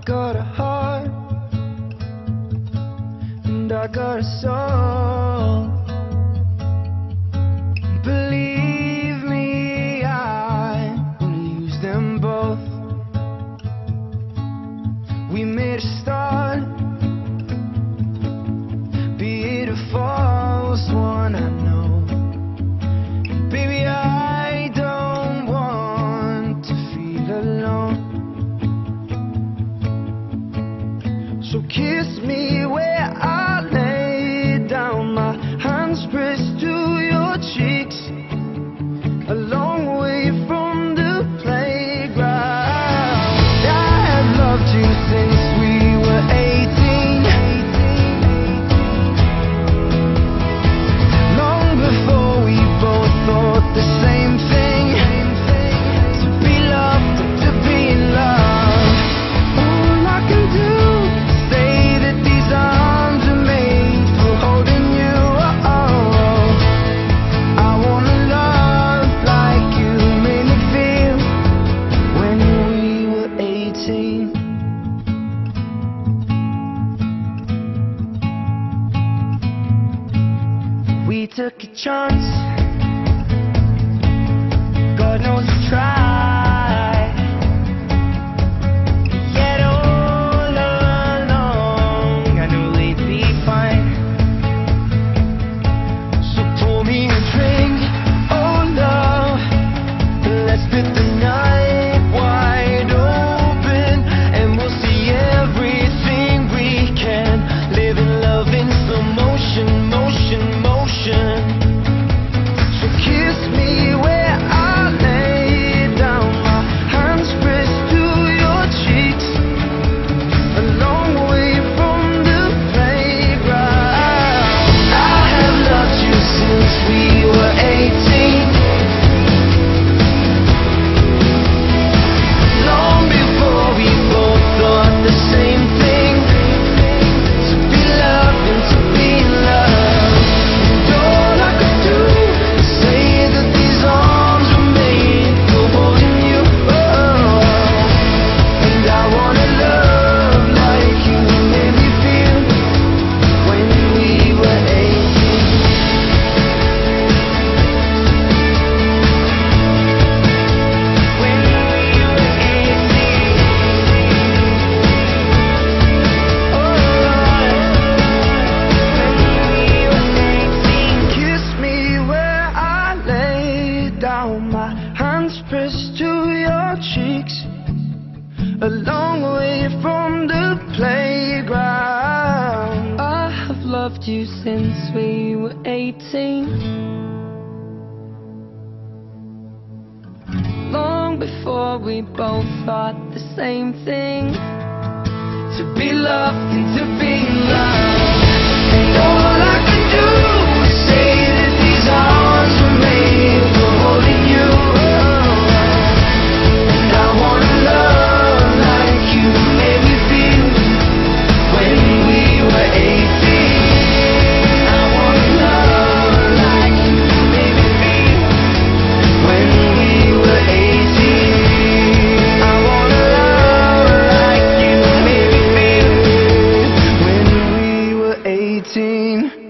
got a heart and I got a soul. Believe me, I will use them both. We made a start, be it a false one, I know. Baby, I don't want to feel alone. So kiss me where I lay down, my hands pressed to your cheeks, a long way from the playground. I have loved you since we were 18, long before we both thought the same thing, to be loved and to be in love. All I can do is say that these arms are made for holding you. I wanna love like you made me feel when we were 18. We took a chance, God knows we tried, yet all along I knew we'd be fine. So pour me a drink, oh love, let's split the night wide open, and we'll see everything we can. Live in love in slow motion, motion, motion. So kiss me where I lay down, my hands pressed to your cheeks, a long way from the playground. I have loved you since we were 18, long before we both thought the same thing, to be loved and to be in love. And all I could do is say that these arms were made for holding you. And I wanna love like you made me feel when we were 18. When we were 18. Kiss me where I lay down, my hands pressed to your cheeks, a long way from the playground. I have loved you since we were 18, long before we both thought the same thing, to be loved and to be in love. And all I can do is say that these arms were made for holding you. And I wanna love like you made me feel when we were 18. I wanna love like you made me feel when we were 18. I wanna love like you made me feel when we were 18.